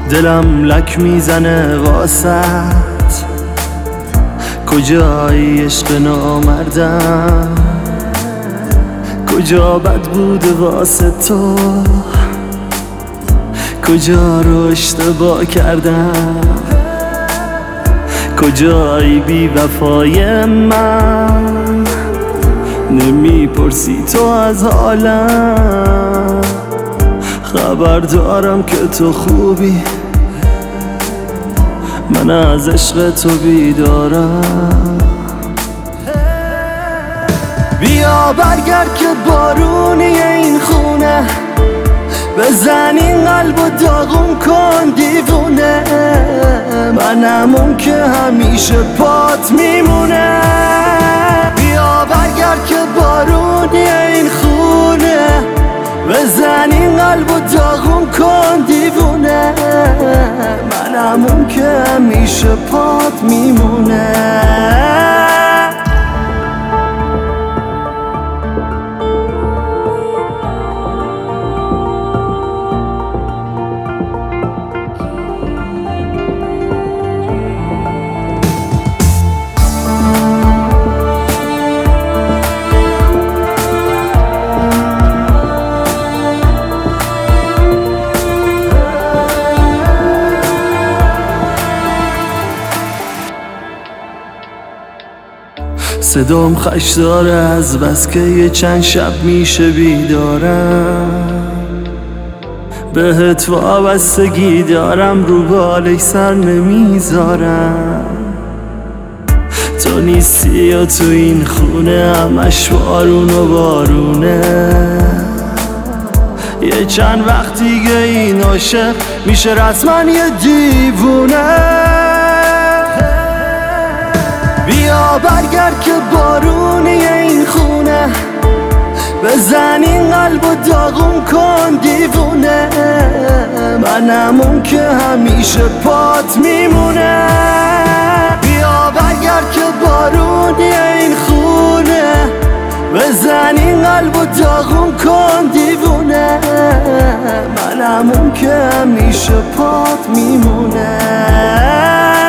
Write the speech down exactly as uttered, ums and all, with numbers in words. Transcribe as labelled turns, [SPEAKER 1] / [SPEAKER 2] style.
[SPEAKER 1] دلم لک میزنه واسط، کجایی عشق نامردم، کجا بد بوده واسه تو، کجا رو اشتباه کردم، کجایی بی وفای من، نمیپرسی تو از حالم، خبر دارم که تو خوبی، من از عشق تو بیدارم. بیا برگرد که بارونی این خونه، بزن این قلب و داغون کن دیوونه، منم اون که همیشه پات میمونه. بیا برگرد که بارونی این خونه، بزن این قلب و داغون کن دیوونه، منم اون که همیشه پات میمونه. صدام خش داره از بس که یه چند شب میشه بیدارم، بهت وابستگی دارم رو بالش سر نمیذارم، تو نیستی و تو این خونه همش بارون و بارونه، یه چند وقت دیگه این عاشق میشه رسما یه دیوونه. بیا برگرد که بارونی این خونه، بزن این قلب و داغون کن دیوونه، منم اون که همیشه پات میمونه. بیا برگرد که بارونی این خونه، بزن این قلب و داغون کن دیوونه، منم اون که همیشه پات میمونه.